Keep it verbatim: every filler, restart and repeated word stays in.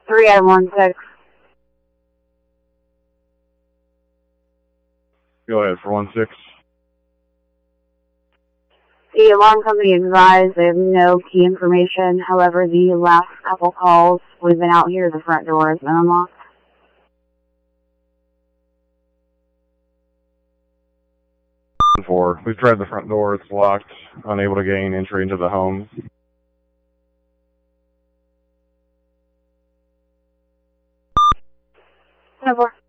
three Adam one six. Go ahead for one six. The alarm company advised they have no key information. However, the last couple calls we've been out here, the front door has been unlocked. Four. We've tried the front door. It's locked. Unable to gain entry into the home. Number.